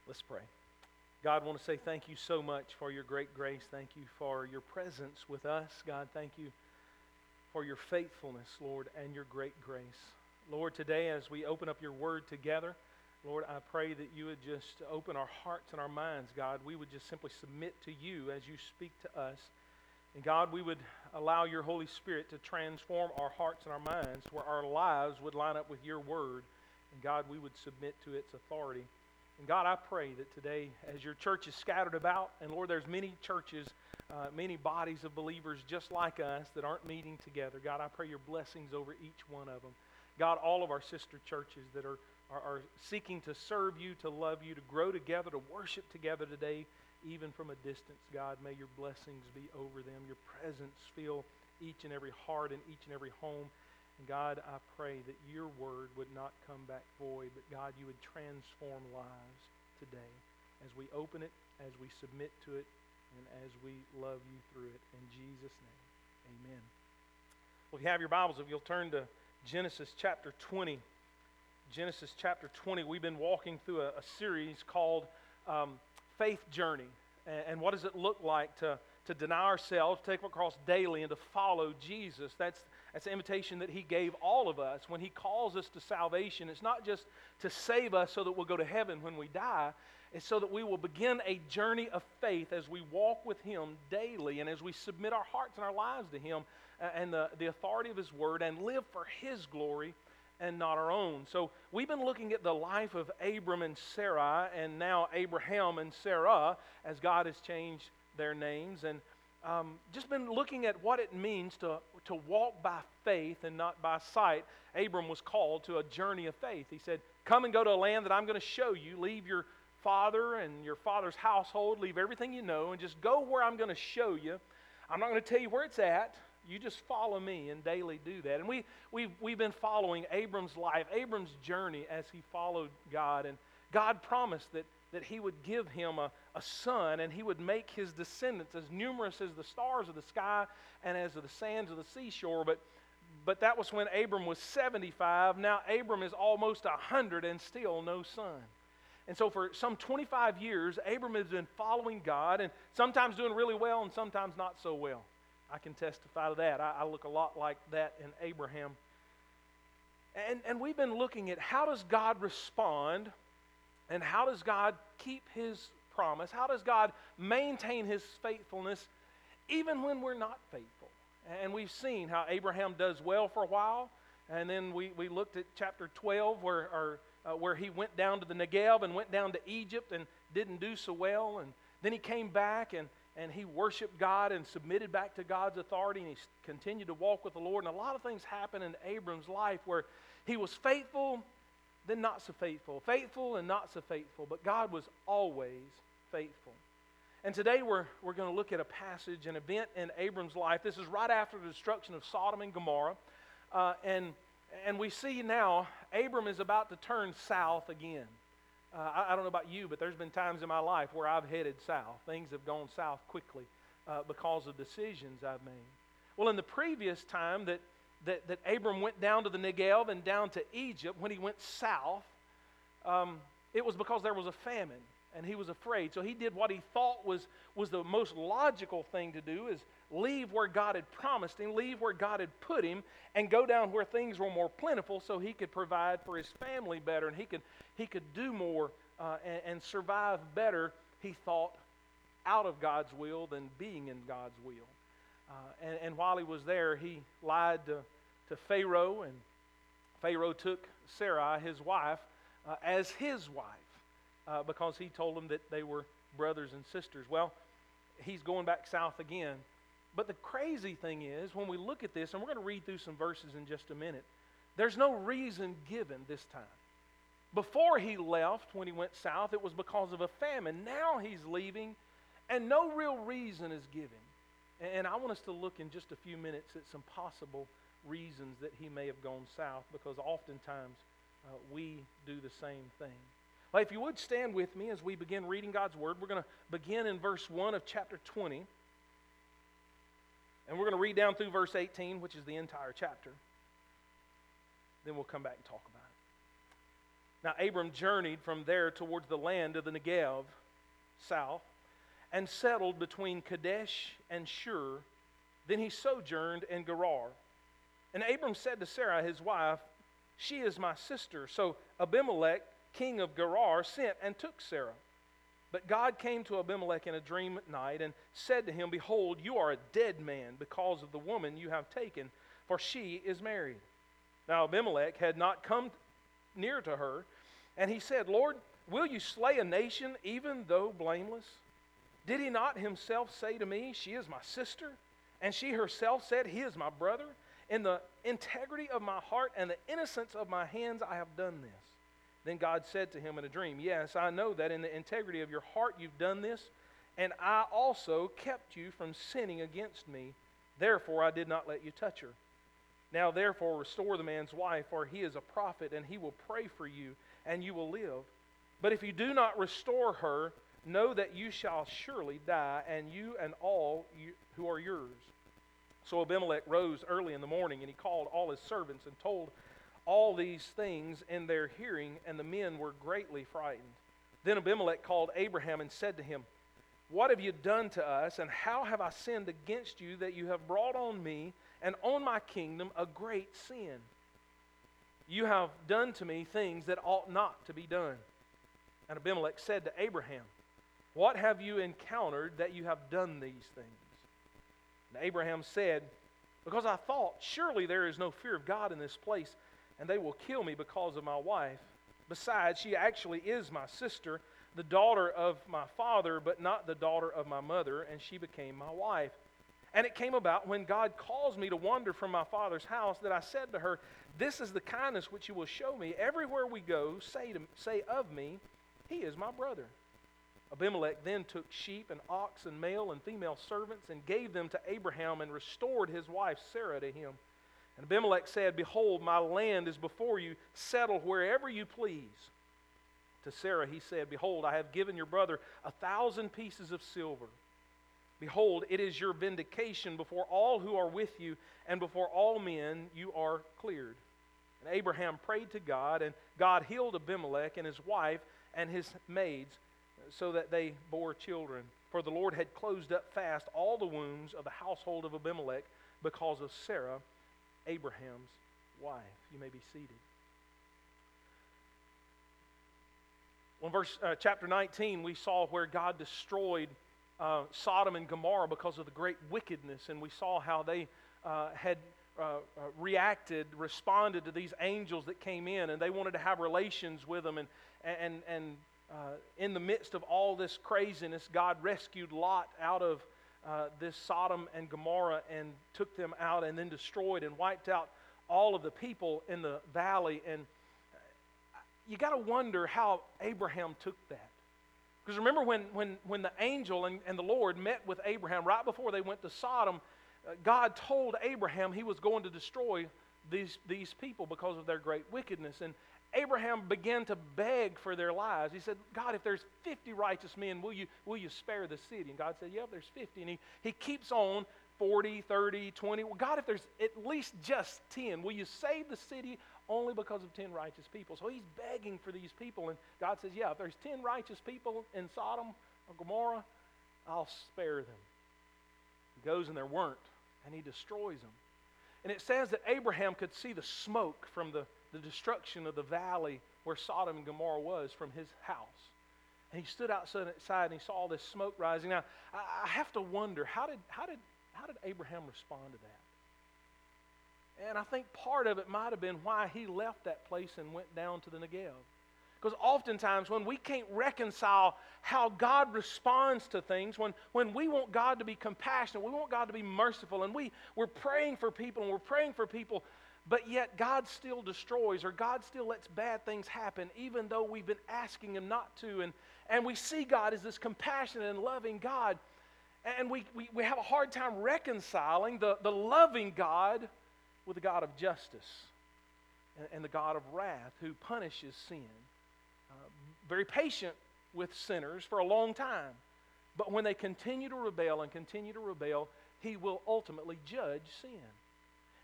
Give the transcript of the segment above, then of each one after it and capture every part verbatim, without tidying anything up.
Let's pray. God, I want to say thank you so much for your great grace. Thank you for your presence with us. God, thank you for your faithfulness, Lord, and your great grace. Lord, today as we open up your word together, Lord, I pray that you would just open our hearts and our minds, God. We would just simply submit to you as you speak to us. And God, we would allow your Holy Spirit to transform our hearts and our minds where our lives would line up with your word. And God, we would submit to its authority. And God, I pray that today, as your church is scattered about, and Lord, there's many churches, uh, many bodies of believers just like us that aren't meeting together. God, I pray your blessings over each one of them. God, all of our sister churches that are, are, are seeking to serve you, to love you, to grow together, to worship together today, even from a distance, God, may your blessings be over them. Your presence fill each and every heart and each and every home. And God, I pray that your word would not come back void, but God, you would transform lives today as we open it, as we submit to it, and as we love you through it. In Jesus' name, amen. Well, if you have your Bibles, if you'll turn to Genesis chapter twenty. Genesis chapter twenty, we've been walking through a, a series called um, Faith Journey. And, and what does it look like to to deny ourselves, take up a cross daily, and to follow Jesus? That's, that's the invitation that he gave all of us. When he calls us to salvation, it's not just to save us so that we'll go to heaven when we die. It's so that we will begin a journey of faith as we walk with him daily and as we submit our hearts and our lives to him and the, the authority of his word and live for his glory and not our own. So we've been looking at the life of Abram and Sarai, and now Abraham and Sarah, as God has changed their names, and um, just been looking at what it means to, to walk by faith and not by sight. Abram was called to a journey of faith. He said, come and go to a land that I'm going to show you. Leave your father and your father's household, leave everything you know, and just go where I'm going to show you. I'm not going to tell you where it's at. You just follow me and daily do that. And we, we've, we've been following Abram's life, Abram's journey as he followed God. And God promised that that he would give him a, a son, and he would make his descendants as numerous as the stars of the sky and as the sands of the seashore. But, but that was when Abram was seventy-five. Now Abram is almost one hundred and still no son. And so for some twenty-five years, Abram has been following God, and sometimes doing really well and sometimes not so well. I can testify to that. I, I look a lot like that in Abraham. And, and we've been looking at how does God respond. And how does God keep his promise? How does God maintain his faithfulness even when we're not faithful? And we've seen how Abraham does well for a while. And then we, we looked at chapter twelve where, or, uh, where he went down to the Negev and went down to Egypt and didn't do so well. And then he came back and, and he worshiped God and submitted back to God's authority. And he continued to walk with the Lord. And a lot of things happened in Abram's life where he was faithful, then not so faithful, faithful and not so faithful, but God was always faithful. And today we're, we're going to look at a passage, an event in Abram's life. This is right after the destruction of Sodom and Gomorrah. Uh, and, and we see now Abram is about to turn south again. Uh, I, I don't know about you, but there's been times in my life where I've headed south. Things have gone south quickly uh, because of decisions I've made. Well, in the previous time that That, that Abram went down to the Negev and down to Egypt, when he went south, um, it was because there was a famine and he was afraid. So he did what he thought was, was the most logical thing to do, is leave where God had promised him, leave where God had put him, and go down where things were more plentiful so he could provide for his family better and he could, he could do more uh, and, and survive better, he thought, out of God's will than being in God's will. Uh, and, and while he was there, he lied to, to Pharaoh, and Pharaoh took Sarai, his wife, uh, as his wife uh, because he told them that they were brothers and sisters. Well, he's going back south again. But the crazy thing is, when we look at this, and we're going to read through some verses in just a minute, there's no reason given this time. Before he left, when he went south, it was because of a famine. Now he's leaving, and no real reason is given. And I want us to look in just a few minutes at some possible reasons that he may have gone south, because oftentimes uh, we do the same thing. Well, if you would stand with me as we begin reading God's Word, we're going to begin in verse one of chapter twenty. And we're going to read down through verse eighteen, which is the entire chapter. Then we'll come back and talk about it. Now Abram journeyed from there towards the land of the Negev, south, and settled between Kadesh and Shur. Then he sojourned in Gerar. And Abram said to Sarah, his wife, "She is my sister." So Abimelech, king of Gerar, sent and took Sarah. But God came to Abimelech in a dream at night and said to him, "Behold, you are a dead man because of the woman you have taken, for she is married." Now Abimelech had not come near to her, and he said, "Lord, will you slay a nation even though blameless? Did he not himself say to me, 'She is my sister'? And she herself said, 'He is my brother'? In the integrity of my heart and the innocence of my hands I have done this." Then God said to him in a dream, "Yes, I know that in the integrity of your heart you've done this, and I also kept you from sinning against me. Therefore I did not let you touch her. Now therefore restore the man's wife, for he is a prophet, and he will pray for you, and you will live. But if you do not restore her, know that you shall surely die, and you and all you, who are yours." So Abimelech rose early in the morning, and he called all his servants and told all these things in their hearing, and the men were greatly frightened. Then Abimelech called Abraham and said to him, "What have you done to us, and how have I sinned against you that you have brought on me and on my kingdom a great sin? You have done to me things that ought not to be done." And Abimelech said to Abraham, "What have you encountered that you have done these things?" And Abraham said, "Because I thought, surely there is no fear of God in this place, and they will kill me because of my wife. Besides, she actually is my sister, the daughter of my father, but not the daughter of my mother, and she became my wife. And it came about when God caused me to wander from my father's house that I said to her, 'This is the kindness which you will show me. Everywhere we go, say, to, say of me, he is my brother.' Abimelech then took sheep and ox and male and female servants and gave them to Abraham and restored his wife Sarah to him. And Abimelech said, 'Behold, my land is before you. Settle wherever you please.' To Sarah he said, 'Behold, I have given your brother a thousand pieces of silver. Behold, it is your vindication before all who are with you, and before all men you are cleared.' And Abraham prayed to God, and God healed Abimelech and his wife and his maids, so that they bore children. For the Lord had closed up fast all the wombs of the household of Abimelech because of Sarah, Abraham's wife." You may be seated. Well, in verse uh, chapter nineteen, we saw where God destroyed uh, Sodom and Gomorrah because of the great wickedness, and we saw how they uh, had uh, uh, reacted, responded to these angels that came in, and they wanted to have relations with them, and and and uh, in the midst of all this craziness, God rescued Lot out of Uh, this Sodom and Gomorrah and took them out, and then destroyed and wiped out all of the people in the valley. And you got to wonder how Abraham took that. Because remember when, when, when the angel and, and the Lord met with Abraham right before they went to Sodom, uh, God told Abraham he was going to destroy these, these people because of their great wickedness. And Abraham began to beg for their lives. He said, "God, if there's fifty righteous men, will you, will you spare the city?" And God said, "Yeah, there's fifty. And he, he keeps on, forty, thirty, twenty. Well, God, if there's at least just ten, will you save the city only because of ten righteous people? So he's begging for these people. And God says, "Yeah, if there's ten righteous people in Sodom or Gomorrah, I'll spare them." He goes and there weren't, and he destroys them. And it says that Abraham could see the smoke from the the destruction of the valley where Sodom and Gomorrah was from his house. And he stood outside and he saw this smoke rising. Now, I have to wonder, how did, how did, how did Abraham respond to that? And I think part of it might have been why he left that place and went down to the Negev. Because oftentimes when we can't reconcile how God responds to things, when, when we want God to be compassionate, we want God to be merciful, and we, we're praying for people and we're praying for people, but yet God still destroys, or God still lets bad things happen, even though we've been asking Him not to. And, and we see God as this compassionate and loving God. And we, we, we have a hard time reconciling the, the loving God with the God of justice and, and the God of wrath who punishes sin. Uh, very patient with sinners for a long time. But when they continue to rebel and continue to rebel, He will ultimately judge sin.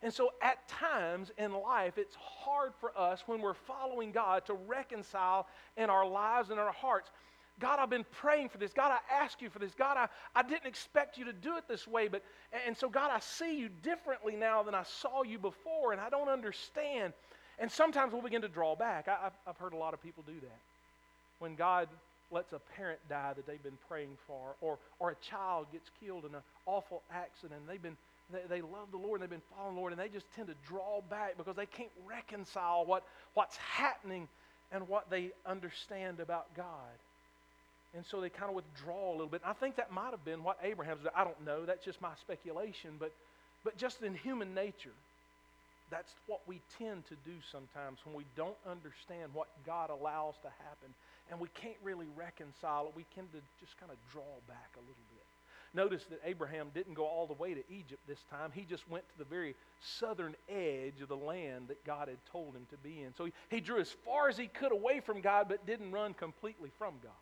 And so at times in life, it's hard for us when we're following God to reconcile in our lives and in our hearts. God, I've been praying for this. God, I ask you for this. God, I, I didn't expect you to do it this way. But and so, God, I see you differently now than I saw you before, and I don't understand. And sometimes we'll begin to draw back. I, I've, I've heard a lot of people do that. When God lets a parent die that they've been praying for, or, or a child gets killed in an awful accident, and they've been, they, they love the Lord, and they've been following the Lord, and they just tend to draw back because they can't reconcile what, what's happening and what they understand about God. And so they kind of withdraw a little bit. And I think that might have been what Abraham's did. I don't know. That's just my speculation. But, but just in human nature, that's what we tend to do sometimes when we don't understand what God allows to happen. And we can't really reconcile it. We tend to just kind of draw back a little bit. Notice that Abraham didn't go all the way to Egypt this time. He just went to the very southern edge of the land that God had told him to be in. So he, he drew as far as he could away from God, but didn't run completely from God.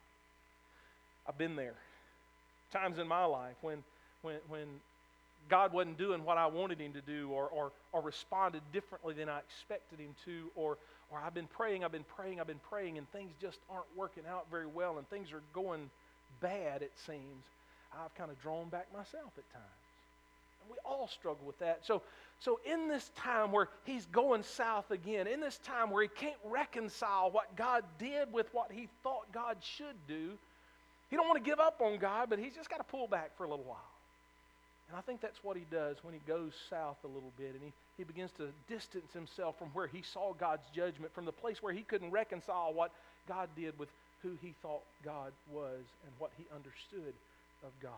I've been there. Times in my life when when when God wasn't doing what I wanted him to do, or or or responded differently than I expected him to, or or I've been praying, I've been praying, I've been praying, and things just aren't working out very well, and things are going bad, it seems. I've kind of drawn back myself at times. And we all struggle with that. So so in this time where he's going south again, in this time where he can't reconcile what God did with what he thought God should do, he don't want to give up on God, but he's just got to pull back for a little while. And I think that's what he does when he goes south a little bit, and he, he begins to distance himself from where he saw God's judgment, from the place where he couldn't reconcile what God did with who he thought God was and what he understood of God.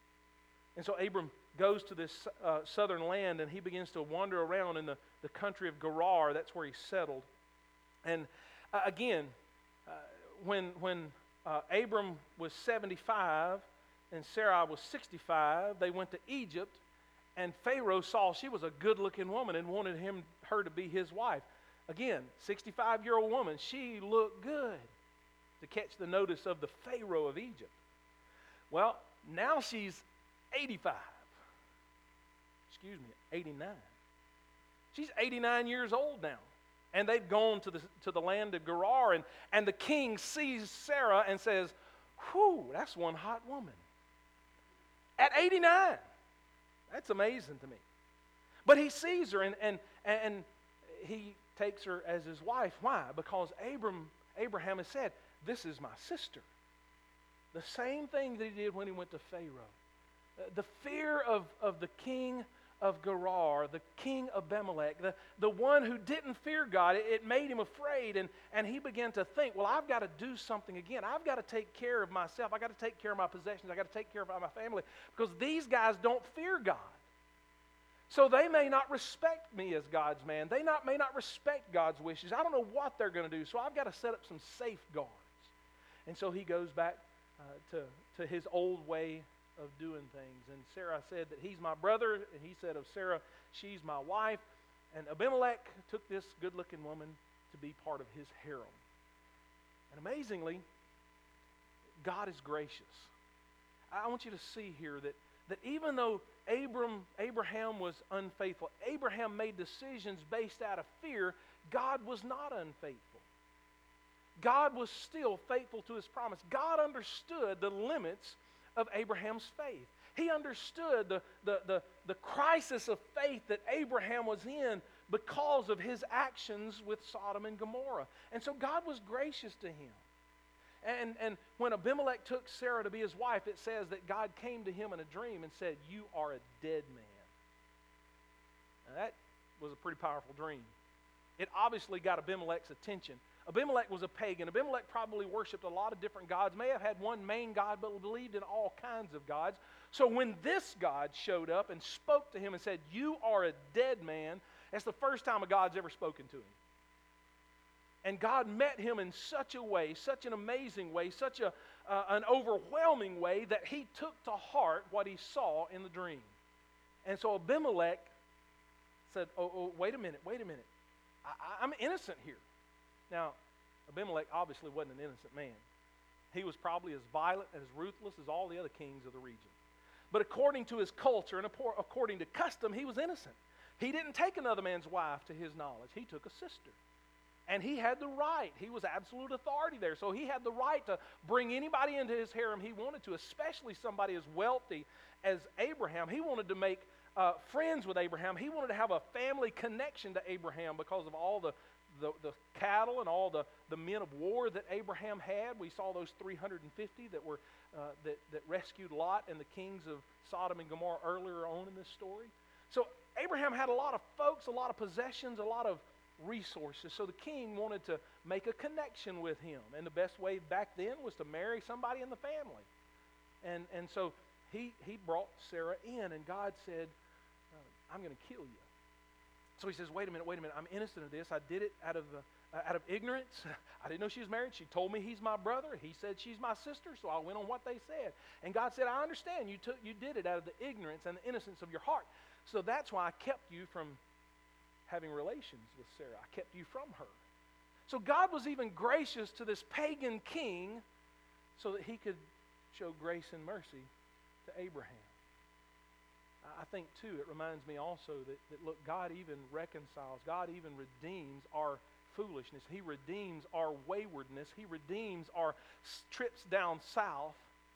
And so Abram goes to this uh, southern land, and he begins to wander around in the, the country of Gerar. That's where he settled. And uh, again, uh, when when... Uh, Abram was seventy-five and Sarai was sixty-five. They went to Egypt, and Pharaoh saw she was a good-looking woman and wanted him, her to be his wife. Again, sixty-five-year-old woman, she looked good to catch the notice of the Pharaoh of Egypt. Well, now she's eighty-five. Excuse me, eighty-nine. She's eighty-nine years old now. And they've gone to the, to the land of Gerar, and, and the king sees Sarah and says, whew, that's one hot woman. At eighty-nine. That's amazing to me. But he sees her, and, and, and he takes her as his wife. Why? Because Abram, Abraham has said, this is my sister. The same thing that he did when he went to Pharaoh. The fear of, of the king of Gerar, the king of Abimelech, the, the one who didn't fear God, it, it made him afraid, and, and he began to think, well, I've got to do something again. I've got to take care of myself. I've got to take care of my possessions. I've got to take care of my family, because these guys don't fear God. So they may not respect me as God's man. They not, may not respect God's wishes. I don't know what they're going to do, so I've got to set up some safeguards. And so he goes back uh, to, to his old way of doing things. And Sarah said that he's my brother, and he said of Sarah, she's my wife. And Abimelech took this good-looking woman to be part of his harem. And amazingly, God is gracious. I want you to see here that, that even though Abram, Abraham was unfaithful, Abraham made decisions based out of fear, God was not unfaithful. God was still faithful to his promise. God understood the limits of Abraham's faith. He understood the, the, the, the crisis of faith that Abraham was in because of his actions with Sodom and Gomorrah. And so God was gracious to him. And, and when Abimelech took Sarah to be his wife, it says that God came to him in a dream and said, you are a dead man. Now that was a pretty powerful dream. It obviously got Abimelech's attention. Abimelech was a pagan. Abimelech probably worshipped a lot of different gods, may have had one main god, but believed in all kinds of gods. So when this God showed up and spoke to him and said, you are a dead man, that's the first time a God's ever spoken to him. And God met him in such a way, such an amazing way, such a, uh, an overwhelming way that he took to heart what he saw in the dream. And so Abimelech said, oh, oh wait a minute, wait a minute. I, I'm innocent here. Now, Abimelech obviously wasn't an innocent man. He was probably as violent and as ruthless as all the other kings of the region. But according to his culture and according to custom, he was innocent. He didn't take another man's wife to his knowledge. He took a sister. And he had the right. He was absolute authority there. So he had the right to bring anybody into his harem he wanted to, especially somebody as wealthy as Abraham. He wanted to make uh, friends with Abraham. He wanted to have a family connection to Abraham because of all the, the, the cattle and all the, the men of war that Abraham had. We saw those three hundred fifty that, were, uh, that, that rescued Lot and the kings of Sodom and Gomorrah earlier on in this story. So Abraham had a lot of folks, a lot of possessions, a lot of resources. So the king wanted to make a connection with him. And the best way back then was to marry somebody in the family. And, and so he, he brought Sarah in, and God said, uh, I'm going to kill you. So he says, wait a minute, wait a minute. I'm innocent of this. I did it out of, uh, out of ignorance. I didn't know she was married. She told me he's my brother. He said she's my sister, so I went on what they said. And God said, I understand. You, took, you did it out of the ignorance and the innocence of your heart. So that's why I kept you from having relations with Sarah. I kept you from her. So God was even gracious to this pagan king so that he could show grace and mercy to Abraham. I think, too, it reminds me also that, that, look, God even reconciles, God even redeems our foolishness. He redeems our waywardness. He redeems our trips down south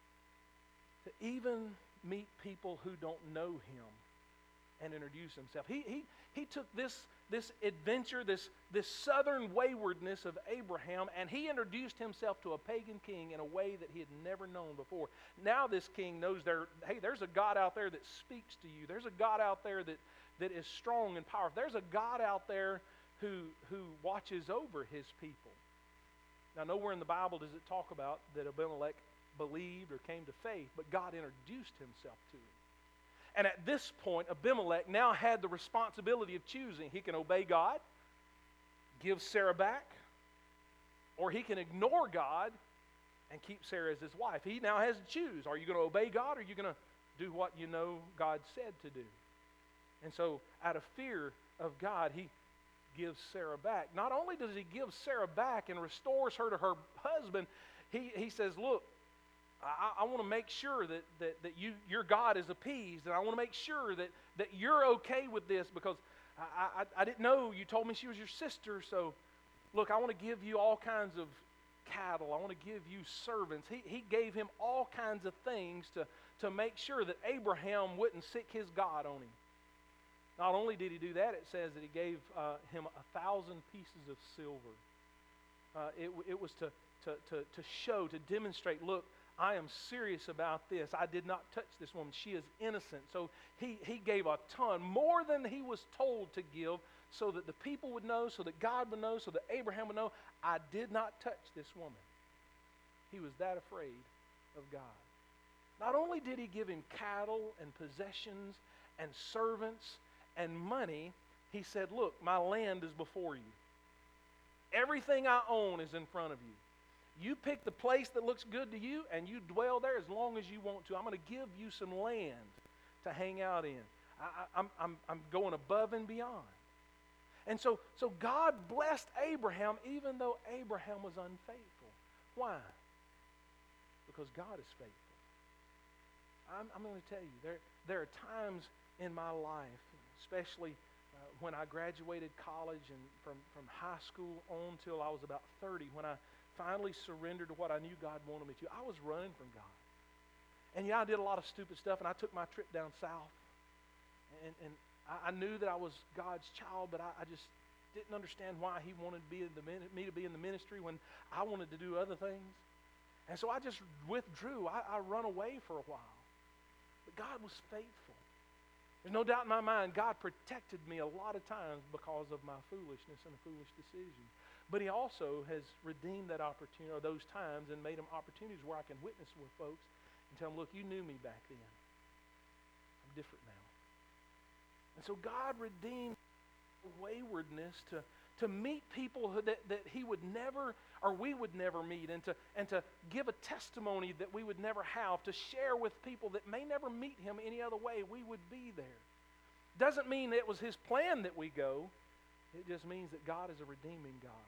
to even meet people who don't know him and introduce himself. He, he, he took this, this adventure, this, this southern waywardness of Abraham, and he introduced himself to a pagan king in a way that he had never known before. Now this king knows there, hey, there's a God out there that speaks to you. There's a God out there that, that is strong and powerful. There's a God out there who, who watches over his people. Now, nowhere in the Bible does it talk about that Abimelech believed or came to faith, but God introduced himself to him. And at this point, Abimelech now had the responsibility of choosing. He can obey God, give Sarah back, or he can ignore God and keep Sarah as his wife. He now has to choose. Are you going to obey God, or are you going to do what you know God said to do? And so, out of fear of God, he gives Sarah back. Not only does he give Sarah back and restores her to her husband, he, he says, look, I, I want to make sure that, that, that you, your God is appeased, and I want to make sure that, that you're okay with this, because I, I, I didn't know. You told me she was your sister, so look, I want to give you all kinds of cattle. I want to give you servants. He, he gave him all kinds of things to, to make sure that Abraham wouldn't sick his God on him. Not only did he do that, it says that he gave uh, him a thousand pieces of silver. Uh, it, it was to, to, to, to show, to demonstrate, look, I am serious about this. I did not touch this woman. She is innocent. So he, he gave a ton, more than he was told to give, so that the people would know, so that God would know, so that Abraham would know, I did not touch this woman. He was that afraid of God. Not only did he give him cattle and possessions and servants and money, he said, look, my land is before you. Everything I own is in front of you. You pick the place that looks good to you, and you dwell there as long as you want to. I'm going to give you some land to hang out in. I, I'm, I'm, I'm going above and beyond. And so, so God blessed Abraham even though Abraham was unfaithful. Why? Because God is faithful. I'm, I'm going to tell you, there, there are times in my life, especially uh, when I graduated college and from, from high school on till I was about thirty, when I finally surrendered to what I knew God wanted me to. I was running from God. And yeah, I did a lot of stupid stuff, and I took my trip down south. And, and I, I knew that I was God's child, but I, I just didn't understand why he wanted me, in the, me to be in the ministry when I wanted to do other things. And so I just withdrew. I, I run away for a while. But God was faithful. There's no doubt in my mind, God protected me a lot of times because of my foolishness and a foolish decision. But he also has redeemed that opportunity, or those times, and made them opportunities where I can witness with folks and tell them, look, you knew me back then. I'm different now. And so God redeemed waywardness to, to meet people who, that, that he would never, or we would never meet, and to, and to give a testimony that we would never have, to share with people that may never meet him any other way. We would be there. Doesn't mean it was his plan that we go. It just means that God is a redeeming God.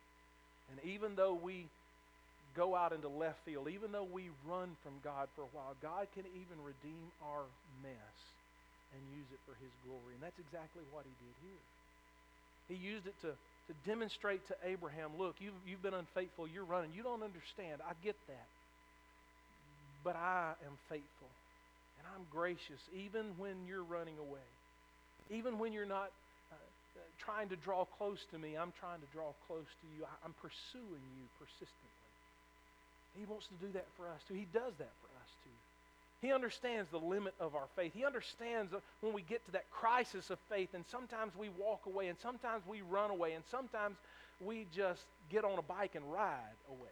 And even though we go out into left field, even though we run from God for a while, God can even redeem our mess and use use it for His glory. And that's exactly what He did here. He used it to, to demonstrate to Abraham, look, you've, you've been unfaithful, you're running. You don't understand. I get that. But I am faithful. And I'm gracious even when you're running away. Even when you're not uh, uh, trying to draw close to me, I'm trying to draw close to you. I, I'm pursuing you persistently. He wants to do that for us too. He does that for us too. He understands the limit of our faith. He understands when we get to that crisis of faith, and sometimes we walk away, and sometimes we run away, and sometimes we just get on a bike and ride away.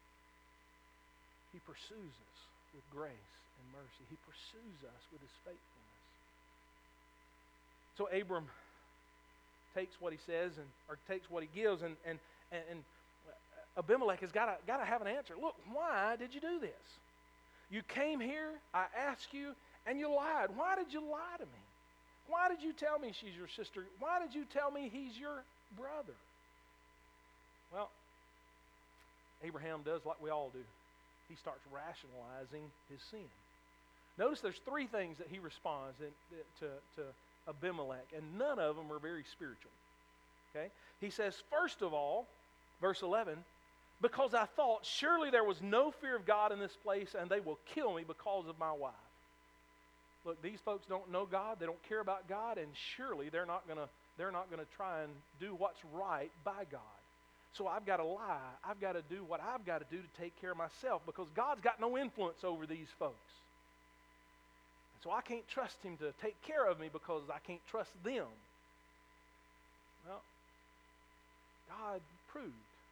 He pursues us with grace and mercy. He pursues us with His faithfulness. So Abram takes what he says and or takes what he gives, and and and Abimelech has got to got to have an answer. Look, why did you do this? You came here, I asked you, and you lied. Why did you lie to me? Why did you tell me she's your sister? Why did you tell me he's your brother? Well, Abraham does like we all do. He starts rationalizing his sin. Notice there's three things that he responds to, to Abimelech, and none of them are very spiritual. Okay? He says, first of all, verse eleven, because I thought, surely there was no fear of God in this place, and they will kill me because of my wife. Look, these folks don't know God, they don't care about God, and surely they're not gonna they're not gonna try and do what's right by God. So I've got to lie. I've got to do what I've got to do to take care of myself, because God's got no influence over these folks. So I can't trust Him to take care of me because I can't trust them. Well, God proved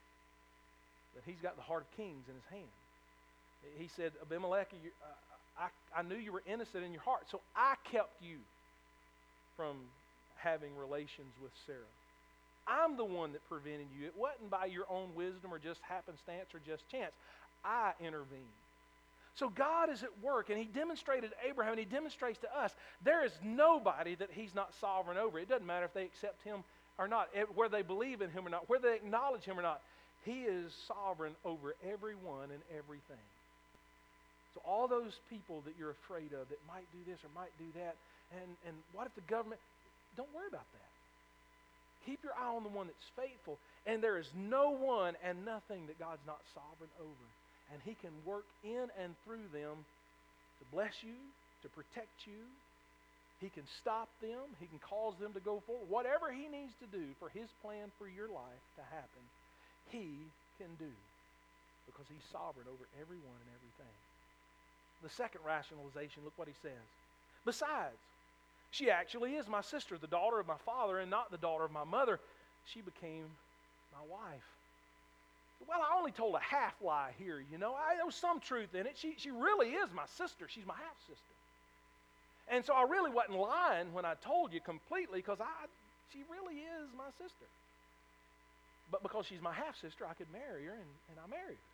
that He's got the heart of kings in His hand. He said, Abimelech, you, uh, I, I knew you were innocent in your heart, so I kept you from having relations with Sarah. I'm the one that prevented you. It wasn't by your own wisdom or just happenstance or just chance. I intervened. So God is at work, and He demonstrated to Abraham, and He demonstrates to us, there is nobody that He's not sovereign over. It doesn't matter if they accept Him or not, whether they believe in Him or not, whether they acknowledge Him or not. He is sovereign over everyone and everything. So all those people that you're afraid of that might do this or might do that, and, and what if the government, don't worry about that. Keep your eye on the one that's faithful, and there is no one and nothing that God's not sovereign over. And He can work in and through them to bless you, to protect you. He can stop them. He can cause them to go forward. Whatever He needs to do for His plan for your life to happen, He can do, because He's sovereign over everyone and everything. The second rationalization, look what he says. Besides, she actually is my sister, the daughter of my father, and not the daughter of my mother. She became my wife. Well, I only told a half lie here, you know. I, there was some truth in it. She, she really is my sister. She's my half-sister. And so I really wasn't lying when I told you completely, because I, she really is my sister. But because she's my half-sister, I could marry her, and, and I married her.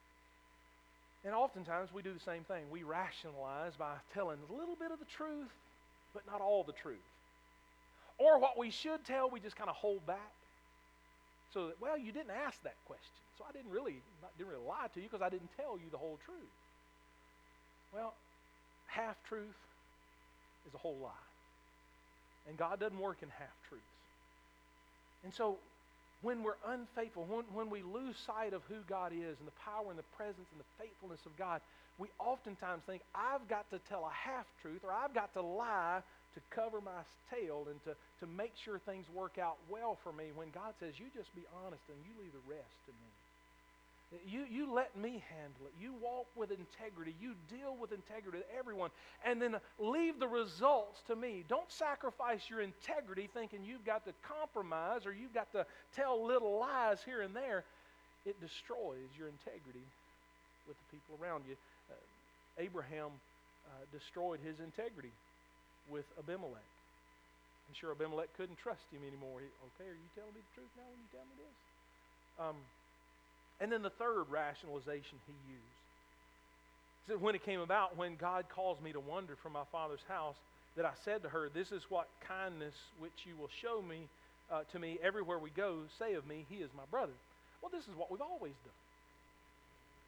And oftentimes we do the same thing. We rationalize by telling a little bit of the truth, but not all the truth. Or what we should tell, we just kind of hold back. So that, well, you didn't ask that question, so I didn't really, not, didn't really lie to you because I didn't tell you the whole truth. Well, half-truth is a whole lie. And God doesn't work in half-truths. And so when we're unfaithful, when, when we lose sight of who God is and the power and the presence and the faithfulness of God, we oftentimes think, I've got to tell a half-truth, or I've got to lie to cover my tail and to, to make sure things work out well for me, when God says, you just be honest and you leave the rest to me. You, you let me handle it. You walk with integrity. You deal with integrity with everyone. And then leave the results to me. Don't sacrifice your integrity thinking you've got to compromise or you've got to tell little lies here and there. It destroys your integrity with the people around you. Uh, Abraham uh, destroyed his integrity with Abimelech. I'm sure Abimelech couldn't trust him anymore. He, okay, are you telling me the truth now when you tell me this? Um, And then the third rationalization he used. He said, when it came about, when God caused me to wander from my father's house, that I said to her, this is what kindness which you will show me uh, to me everywhere we go, say of me, he is my brother. Well, this is what we've always done.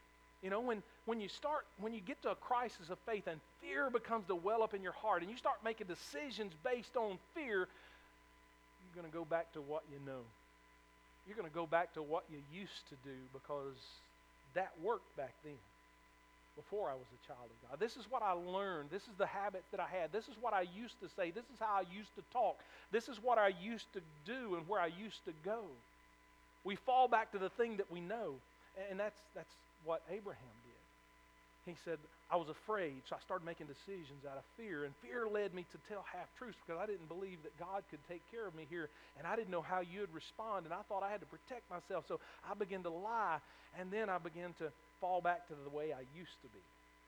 You know, when, when you start, when you get to a crisis of faith and fear becomes to well up in your heart and you start making decisions based on fear, you're going to go back to what you know. You're going to go back to what you used to do because that worked back then, before I was a child of God. This is what I learned. This is the habits that I had. This is what I used to say. This is how I used to talk. This is what I used to do and where I used to go. We fall back to the thing that we know. And that's, that's what Abraham did. He said, I was afraid, so I started making decisions out of fear. And fear led me to tell half-truths because I didn't believe that God could take care of me here. And I didn't know how you'd respond. And I thought I had to protect myself. So I began to lie. And then I began to fall back to the way I used to be.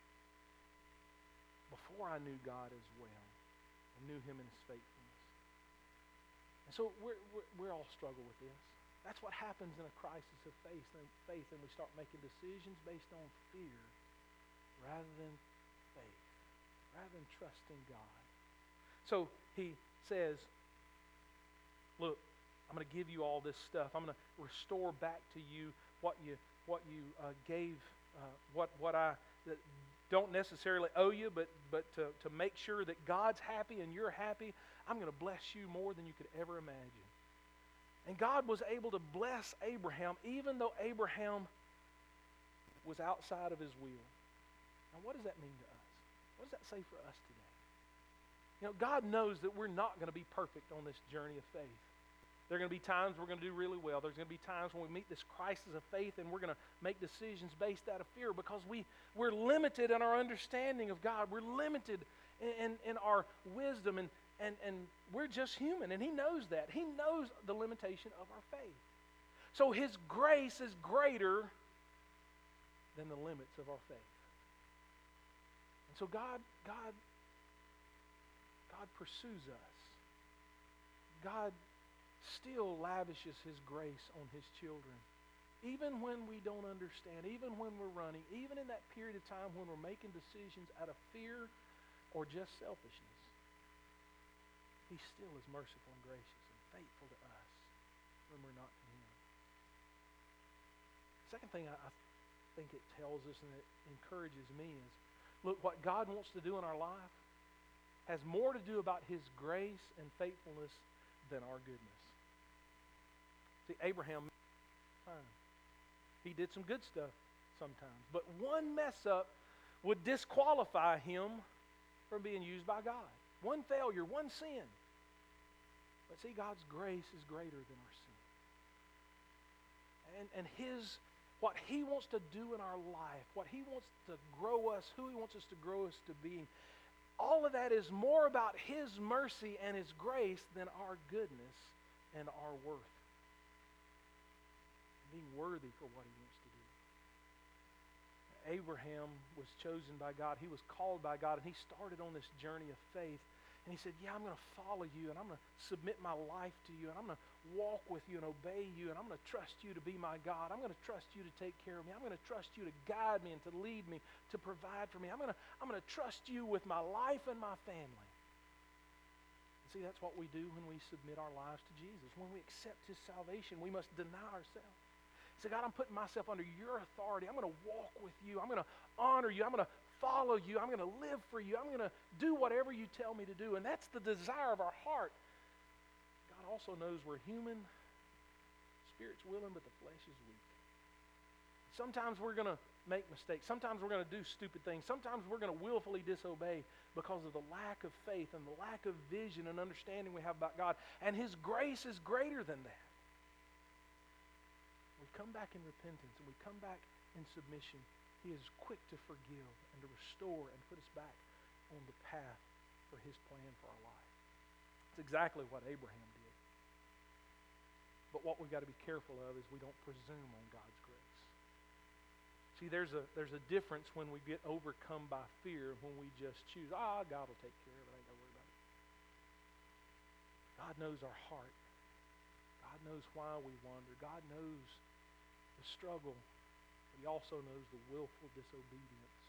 Before I knew God as well. I knew Him in His faithfulness. And so we're, we're, we're all struggle with this. That's what happens in a crisis of faith, and faith, and we start making decisions based on fear rather than faith, rather than trusting God. So he says, look, I'm going to give you all this stuff. I'm going to restore back to you what you what you uh, gave, uh, what what I that don't necessarily owe you, but but to, to make sure that God's happy and you're happy, I'm going to bless you more than you could ever imagine. And God was able to bless Abraham even though Abraham was outside of his will. Now what does that mean to us? What does that say for us today? You know, God knows that we're not going to be perfect on this journey of faith. There are going to be times we're going to do really well. There's going to be times when we meet this crisis of faith and we're going to make decisions based out of fear because we, we're limited in our understanding of God. We're limited in, in, in our wisdom, and, and, and we're just human, and He knows that. He knows the limitation of our faith. So His grace is greater than the limits of our faith. And so God, God, God pursues us. God still lavishes His grace on His children. Even when we don't understand, even when we're running, even in that period of time when we're making decisions out of fear or just selfishness, He still is merciful and gracious and faithful to us when we're not to Him. Second thing I, I think it tells us and it encourages me is, look, what God wants to do in our life has more to do about His grace and faithfulness than our goodness. See, Abraham, fine. He did some good stuff sometimes, but one mess up would disqualify him from being used by God. One failure, one sin. But see, God's grace is greater than our sin. And, and His, what He wants to do in our life, what He wants to grow us, who He wants us to grow us to be, all of that is more about His mercy and His grace than our goodness and our worth. Being worthy for what He wants to do. Abraham was chosen by God. He was called by God, and he started on this journey of faith. And he said, yeah, I'm going to follow you, and I'm going to submit my life to you, and I'm going to walk with you and obey you, and I'm going to trust you to be my God. I'm going to trust you to take care of me. I'm going to trust you to guide me and to lead me, to provide for me. I'm going to, I'm going to trust you with my life and my family. And see, that's what we do when we submit our lives to Jesus. When we accept His salvation, we must deny ourselves. Say, God, I'm putting myself under your authority. I'm going to walk with you. I'm going to honor you. I'm going to follow you. I'm going to live for you. I'm going to do whatever you tell me to do. And that's the desire of our heart. God also knows we're human. Spirit's willing, but the flesh is weak. Sometimes we're going to make mistakes. Sometimes we're going to do stupid things. Sometimes we're going to willfully disobey because of the lack of faith and the lack of vision and understanding we have about God. And His grace is greater than that. We come back in repentance and we come back in submission. He is quick to forgive and to restore and put us back on the path for His plan for our life. It's exactly what Abraham did. But what we've got to be careful of is we don't presume on God's grace. See, there's a there's a difference when we get overcome by fear, when we just choose, ah, God will take care of it. I ain't got to worry about it. God knows our heart. God knows why we wander. God knows the struggle, but He also knows the willful disobedience.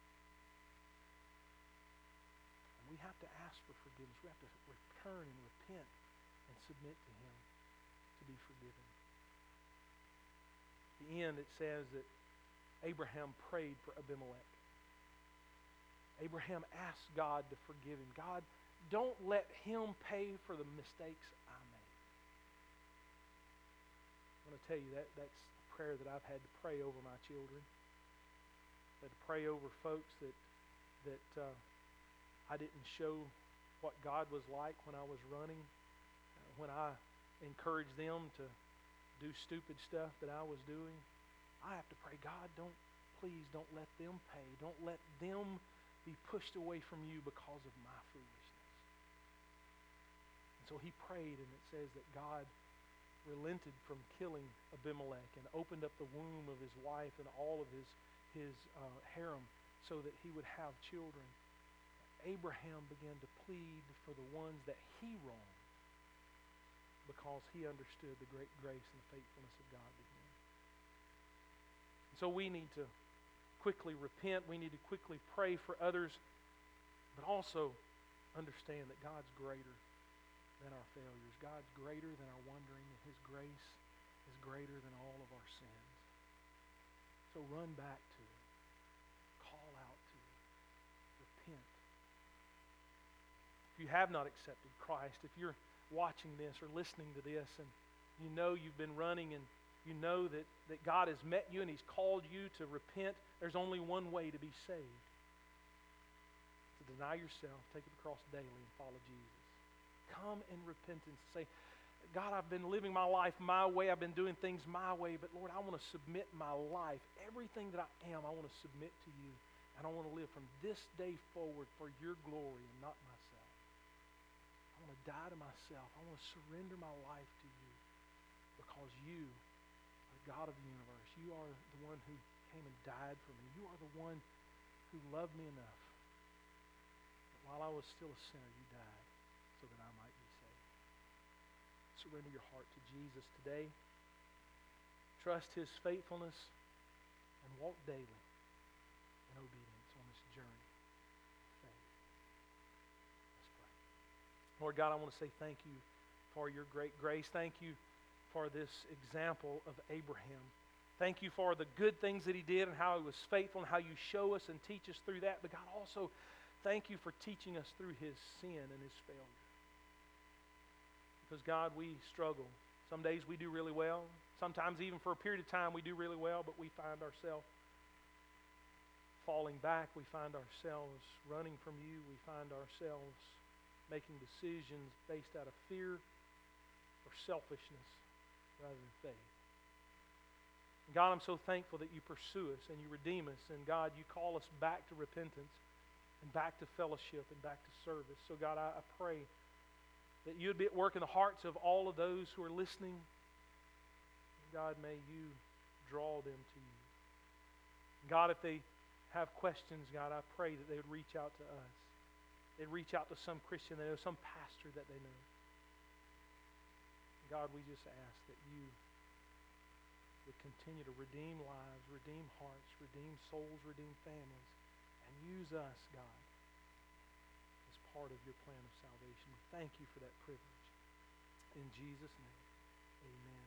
And we have to ask for forgiveness. We have to return and repent and submit to Him to be forgiven. At the end, it says that Abraham prayed for Abimelech. Abraham asked God to forgive him. God, don't let him pay for the mistakes I made. I want to tell you that that's a prayer that I've had to pray over my children. I've had to pray over folks that that uh, I didn't show what God was like when I was running, uh, when I encouraged them to do stupid stuff that I was doing. I have to pray, God, don't, please don't let them pay. Don't let them be pushed away from you because of my foolishness. And so he prayed, and it says that God relented from killing Abimelech and opened up the womb of his wife and all of his, his uh, harem so that he would have children. Abraham began to plead for the ones that he wronged because he understood the great grace and the faithfulness of God to him. And so we need to quickly repent. We need to quickly pray for others, but also understand that God's greater than our failures. God's greater than our wandering, and His grace is greater than all of our sins. So run back to Him. Call out to Him. Repent. If you have not accepted Christ, if you're watching this or listening to this and you know you've been running and you know that, that God has met you and He's called you to repent, there's only one way to be saved. To deny yourself, take up the cross daily, and follow Jesus. Come in repentance. Say, God, I've been living my life my way. I've been doing things my way. But Lord, I want to submit my life. Everything that I am, I want to submit to you. And I want to live from this day forward for your glory and not myself. I want to die to myself. I want to surrender my life to you because you are the God of the universe. You are the one who came and died for me. You are the one who loved me enough that while I was still a sinner, you died so that I might be saved. Surrender your heart to Jesus today. Trust His faithfulness and walk daily in obedience on this journey of faith. Let's pray. Lord God, I want to say thank you for your great grace. Thank you for this example of Abraham. Thank you for the good things that he did and how he was faithful and how you show us and teach us through that. But God, also thank you for teaching us through his sin and his failure. Because God, we struggle. Some days we do really well. Sometimes even for a period of time we do really well, but we find ourselves falling back. We find ourselves running from you. We find ourselves making decisions based out of fear or selfishness rather than faith. And God, I'm so thankful that you pursue us and you redeem us. And God, you call us back to repentance and back to fellowship and back to service. So God, I, I pray that you would be at work in the hearts of all of those who are listening. And God, may you draw them to you. God, if they have questions, God, I pray that they would reach out to us. They'd reach out to some Christian they know, some pastor that they know. God, we just ask that you would continue to redeem lives, redeem hearts, redeem souls, redeem families, and use us, God, as part of your plan of salvation. We thank you for that privilege. In Jesus' name, amen.